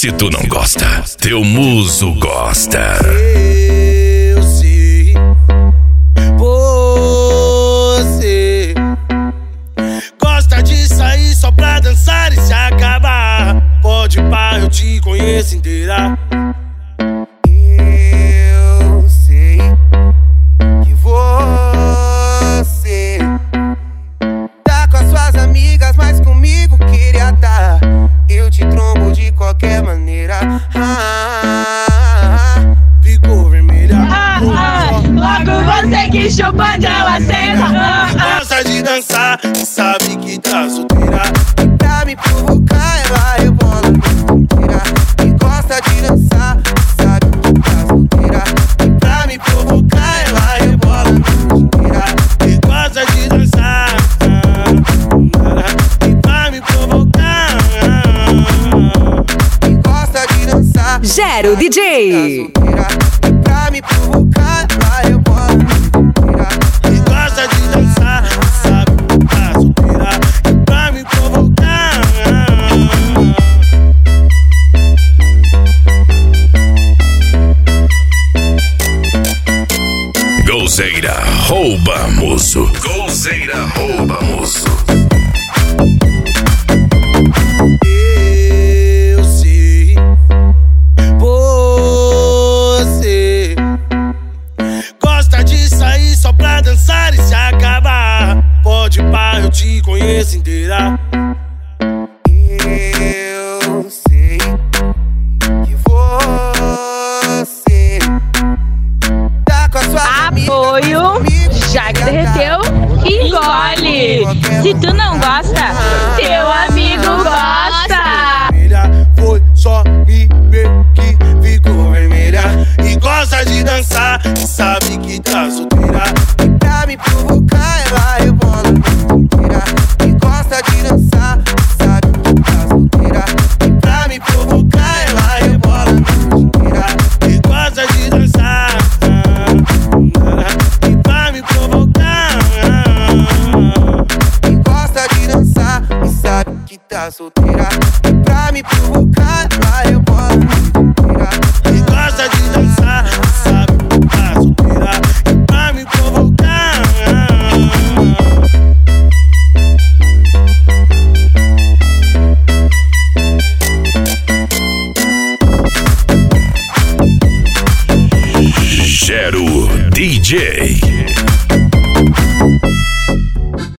Se tu não gosta, teu muso gosta. Eu sei, você gosta de sair só pra dançar e se acabar. Pode pá, eu te conheço inteira. Eu sei que você tá com as suas amigas, mas comigo queria tá. Eu te trombo de qualquer maneira. Ficou vermelha. Logo você que chupa de ela cena. Gosta de dançar, sabe que tá solteira. E pra me provocar ela rebola inteira. E gosta de dançar, sabe que tá solteira. E pra me provocar ela rebola inteira. E gosta de dançar, e pra me provocar. E gosta de dançar. Gero DJ. E pra me provocar ela rebola inteira. E gosta de dançar, sabe que tá solteira. E pra me provocar. Golzeira rouba moço. Golzeira rouba moço. Eu sei, você gosta de sair só pra dançar e se acabar. Pode pá, eu te conheço inteira. Eu sei que você tá com a sua Apoio, já que derreteu, engole. Se tu não gosta, teu amigo gosta. Foi só me ver que ficou vermelha. E gosta de dançar, sabe que tá solteira. E pra me provocar ela rebola inteira. E gosta de dançar, sabe que tá solteira. E pra me provocar ela rebola inteira. E gosta de dançar, e pra me provocar. E gosta de dançar, e sabe que tá solteira. E pra me provocar ela rebola inteira. E gosta de dançar, sabe que tá solteira. E pra me provocar. Gero DJ.